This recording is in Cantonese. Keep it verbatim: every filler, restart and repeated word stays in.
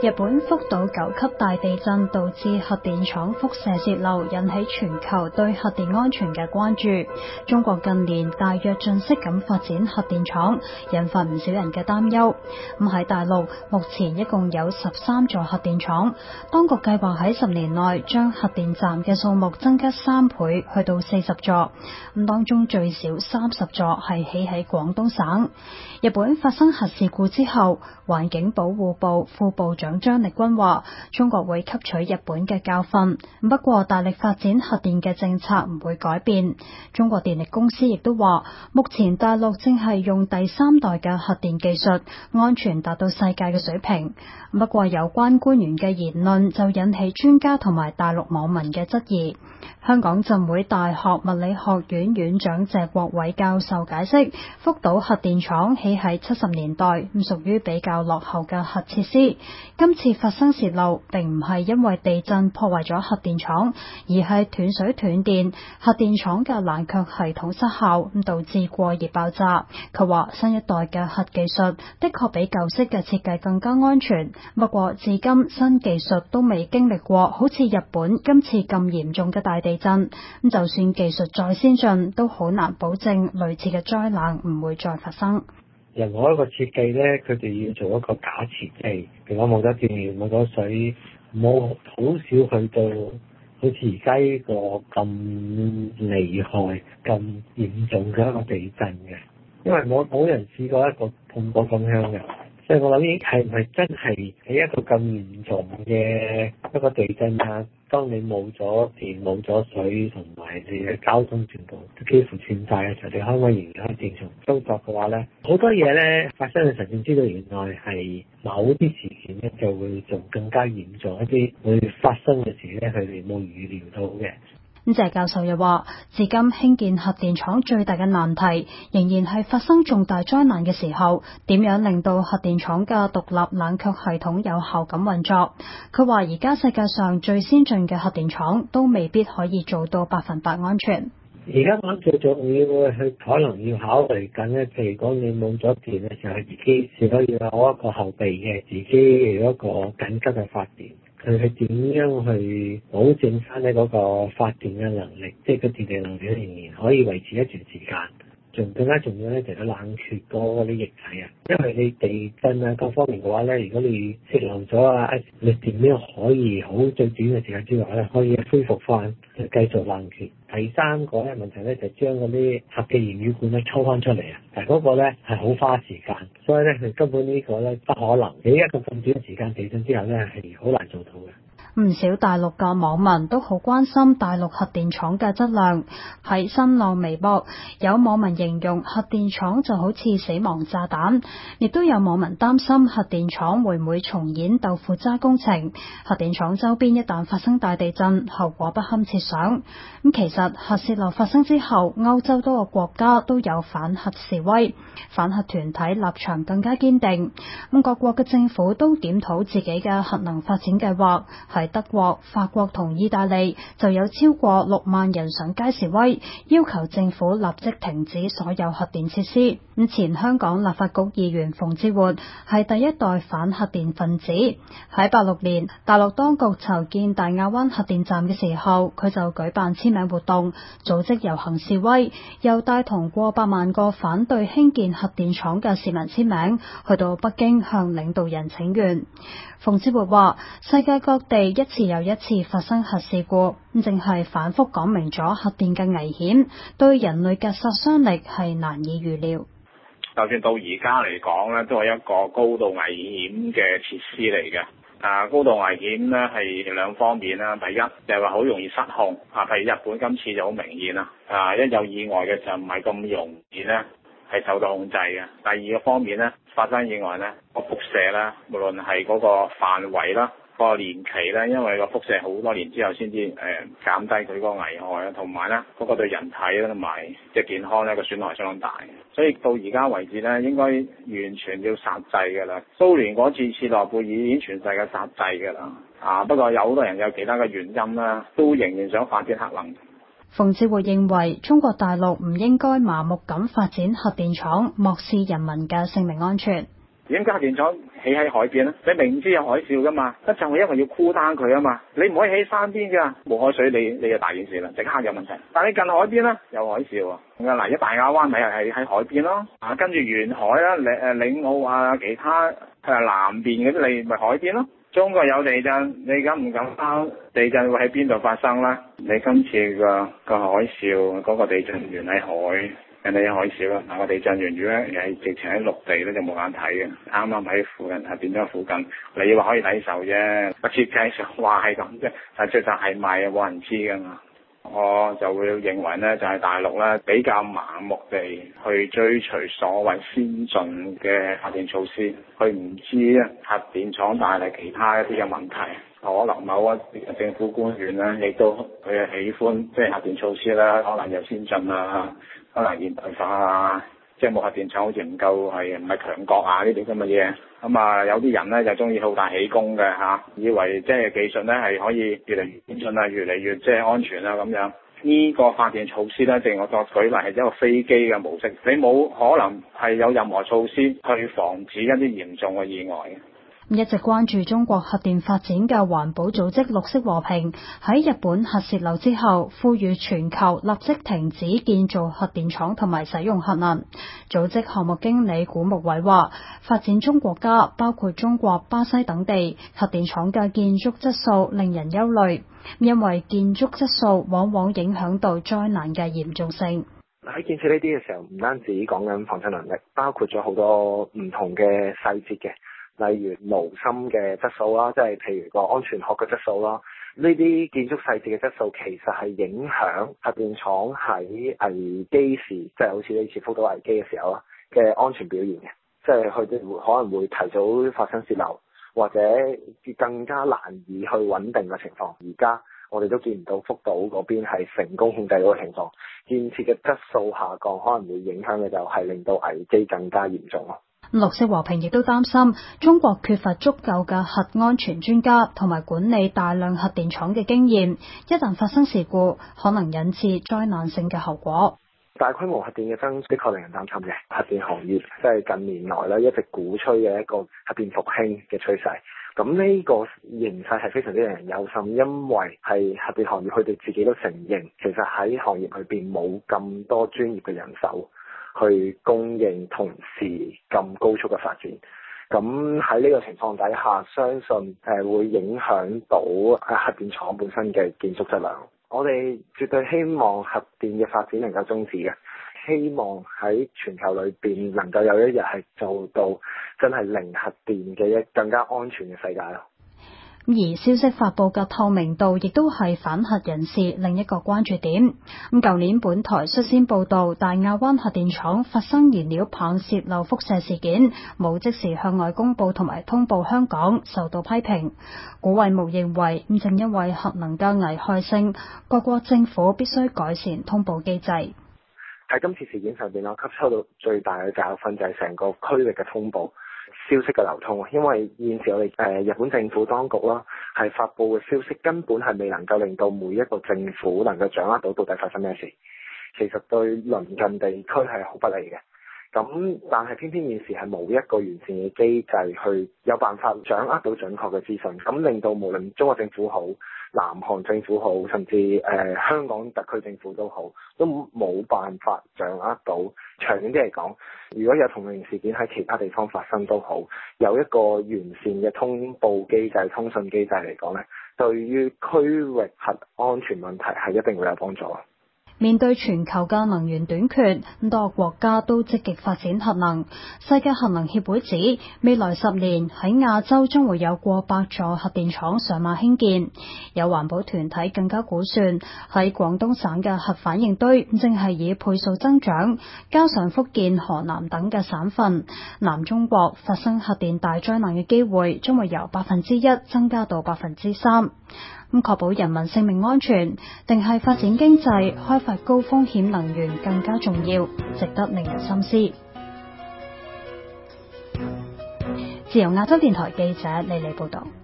日本福島九級大地震導致核電廠輻射洩漏，引起全球對核電安全嘅關注。中國近年大躍進式咁發展核電廠，引發唔少人嘅擔憂。咁喺大陸，目前一共有十三座核電廠，當局計劃喺十年內將核電站嘅數目增加三倍，去到四十座。咁當中最少三十座係起喺廣東省。日本發生核事故之後，環境保護部副部長張力軍話，中國會吸取日本嘅教訓，不過大力發展核電嘅政策唔會改變。中國電力公司亦都話，目前大陸正係用第三代嘅核電技術，安全達到世界嘅水平。不過有關官員嘅言論就引起專家同埋大陸網民嘅質疑。香港浸會大學物理學院院長謝國偉教授解釋，福島核電廠起喺七十年代，咁屬於比較落後嘅核設施。今次發生洩漏，並唔係因為地震破壞咗核電廠，而係斷水斷電，核電廠嘅冷卻系統失效，咁導致過熱爆炸。佢話新一代嘅核技術的確比舊式嘅設計更加安全，不過至今新技術都未經歷過好似日本今次咁嚴重嘅大地震，咁就算技術再先進，都好難保證類似嘅災難唔會再發生。 任何一個設計咧，佢哋要做一個假設，即係譬如我冇咗電、冇咗水，冇好少去到好似而家呢個咁厲害、咁嚴重嘅一個地震嘅，因為冇冇人試過一個碰過咁樣嘅。所以我諗，係唔係真係喺一個咁嚴重嘅一個地震啊？當你冇咗電、冇咗水，同埋你嘅交通全部都幾乎斷晒嘅時候，你可唔可以仍然可以正常操作嘅話咧，好多嘢咧發生嘅時候，先知道原來係某啲事件咧就會仲更加嚴重一啲，會發生嘅事咧，佢哋冇預料到嘅。 咁謝教授又話，至今興建核電廠最大嘅難題，仍然係發生重大災難嘅時候，點樣令到核電廠嘅獨立冷卻系統有效咁運作。佢話而家世界上最先進嘅核電廠都未必可以做到百分百安全。 而家我最重要去可能要考慮緊咧，譬如講你冇咗電嘅時候，自己是可以有一個後備嘅，自己有一個緊急嘅發電。佢係點樣去保證翻呢嗰個發電嘅能力，即係個電力能力仍然可以維持一段時間。仲更加重要咧，就係冷卻嗰啲液體啊，因為你地震啊各方面嘅話咧，如果你洩漏咗啊，你點樣可以好最短嘅時間之內咧，可以恢復翻，就繼續冷卻。第三個咧問題咧，就係將嗰啲核嘅燃料管咧抽翻出嚟啊，但係嗰個咧係好花時間，所以咧佢根本呢個咧不可能喺一個咁短嘅時間地震之後咧係好難做到嘅。 唔少大陸嘅網民都好關心大陸核電廠嘅質量。喺新浪微博，有網民形容核電廠就好似死亡炸彈，亦都有網民擔心核電廠會唔會重演豆腐渣工程。核電廠周邊一旦發生大地震，後果不堪設想。咁其實核洩漏發生之後，歐洲多個國家都有反核示威，反核團體立場更加堅定。咁各國嘅政府都檢討自己嘅核能發展計劃。喺德國、法國同意大利就有超過六萬人上街示威，要求政府立即停止所有核電設施。咁前香港立法局議員馮智活係第一代反核電分子。喺八六年，大陸當局籌建大亞灣核電站嘅時候，佢就舉辦簽名活動，組織遊行示威，又帶同過百萬個反對興建核電廠嘅市民簽名，去到北京向領導人請願。馮智活話：世界各地一次又一次發生核事故，咁正係反覆講明咗核電嘅危險，對人類嘅殺傷力係難以預料。 就算到而家嚟講咧，都係一個高度危險嘅設施嚟嘅。啊，高度危險咧係兩方面啦。第一就係話好容易失控，啊，譬如日本今次就好明顯啦。啊，一有意外嘅時候唔係咁容易咧係受到控制嘅。第二個方面咧，發生意外咧個輻射咧，無論係嗰個範圍啦，個年期咧，因為個輻射好多年之後先至誒減低佢嗰個危害啊，同埋咧嗰個對人體咧同埋即係健康咧個損害相當大。所以到而家為止咧，應該完全要殺制㗎啦。蘇聯嗰次切諾貝爾已經全世界殺制㗎啦。啊，不過有好多人有其他嘅原因啦，都仍然想發展核能。 馮智活認為中國大陸唔應該麻木咁發展核電廠，漠視人民嘅性命安全。 點解核電廠起喺海邊咧？你明知有海嘯噶嘛，就係因為要箍單佢啊嘛。你唔可以起山邊㗎，冇海水你你就大件事啦，即刻有問題。但係你近海邊咧有海嘯啊，嗱，一大亞灣咪係喺海邊咯，啊跟住沿海啦，領誒領澳啊，其他誒南邊嗰啲你咪海邊咯。中國有地震，你敢唔敢包地震會喺邊度發生啦？你今次個個海嘯嗰個地震源喺海。人哋有海嘯啦，嗱個地震源如果係直情喺陸地咧就冇眼睇嘅，啱啱喺附近係變咗附近，你話可以抵受啫，個設計上話係咁啫，但係事實係咪冇人知㗎嘛？我就會認為咧，就係大陸咧比較盲目地去追隨所謂先進嘅發電措施，佢唔知咧核電廠帶嚟其他一啲嘅問題。可能某一啲政府官員咧，亦都佢係喜歡即係核電措施啦，可能又先進啊，可能現代化啊，即係冇核電廠好似唔夠係唔係強國啊呢啲咁嘅嘢。咁啊，有啲人咧就中意好大喜功嘅嚇，以為即係技術咧係可以越嚟越先進啊，越嚟越即係安全啊咁樣。呢個發電措施咧，正如我作舉例係一個飛機嘅模式，你冇可能係有任何措施去防止一啲嚴重嘅意外嘅。 一直關注中國核電發展嘅環保組織綠色和平喺日本核洩漏之後，呼籲全球立即停止建造核電廠同埋使用核能。組織項目經理古牧偉話，發展中國家包括中國、巴西等地，核電廠嘅建築質素令人憂慮，因為建築質素往往影響到災難嘅嚴重性。 喺建設呢啲嘅時候，唔單止講緊防震能力，包括咗好多唔同嘅細節嘅。例如爐芯嘅質素啦，即係譬如個安全殼嘅質素啦，呢啲建築細節嘅質素其實係影響核電廠喺危機時，即係好似呢次福島危機嘅時候啦嘅安全表現嘅，即係佢哋會可能會提早發生洩漏，或者更加難以去穩定嘅情況。而家我哋都見唔到福島嗰邊係成功控制到嘅情況，建設嘅質素下降可能會影響嘅就係令到危機更加嚴重咯。 綠色和平亦都擔心中國缺乏足夠嘅核安全專家同埋管理大量核電廠嘅經驗，一旦發生事故，可能引致災難性嘅後果。 大規模核電嘅增的確令人擔心嘅，核電行業即係近年來咧一直鼓吹嘅一個核電復興嘅趨勢。咁呢個形勢係非常之令人憂心，因為係核電行業佢哋自己都承認，其實喺行業裏邊冇咁多專業嘅人手去供應同時咁高速嘅發展，咁喺呢個情況底下，相信誒會影響到核電廠本身嘅建築質量。我哋絕對希望核電嘅發展能夠終止嘅，希望喺全球裏邊能夠有一日係做到真係零核電嘅一更加安全嘅世界咯。 而消息發佈嘅透明度亦都係反核人士另一個關注點。咁舊年本台率先報道大亞灣核電廠發生燃料棒洩漏輻射事件，冇即時向外公佈同埋通報香港，受到批評。古偉牧認為，咁正因為核能嘅危害性，各國政府必須改善通報機制。 喺今次事件上邊，我吸收到最大嘅教訓就係成個區域嘅通報消息嘅流通，因為現時我哋誒、呃、日本政府當局啦，係發布嘅消息根本係未能夠令到每一個政府能夠掌握到到底發生咩事，其實對鄰近地區係好不利嘅。咁但係偏偏現時係冇一個完善嘅機制去有辦法掌握到準確嘅資訊，咁令到無論中國政府好、南韓政府好，甚至誒、呃、香港特區政府都好，都冇辦法掌握到。長遠啲嚟講，如果有同類事件喺其他地方發生都好，有一個完善嘅通報機制、通訊機制嚟講咧，對於區域核安全問題係一定會有幫助。 面對全球嘅能源短缺，多個國家都積極發展核能。世界核能協會指，未來十年喺亞洲將會有過百座核電廠上馬興建。有環保團體更加估算，喺廣東省嘅核反應堆正係以倍數增長，加上福建、河南等嘅省份，南中國發生核電大災難嘅機會將會由百分之一增加到百分之三。咁確保人民性命安全，定係發展經濟、開發高風險能源更加重要，值得令人深思。自由亞洲電台記者李莉報道。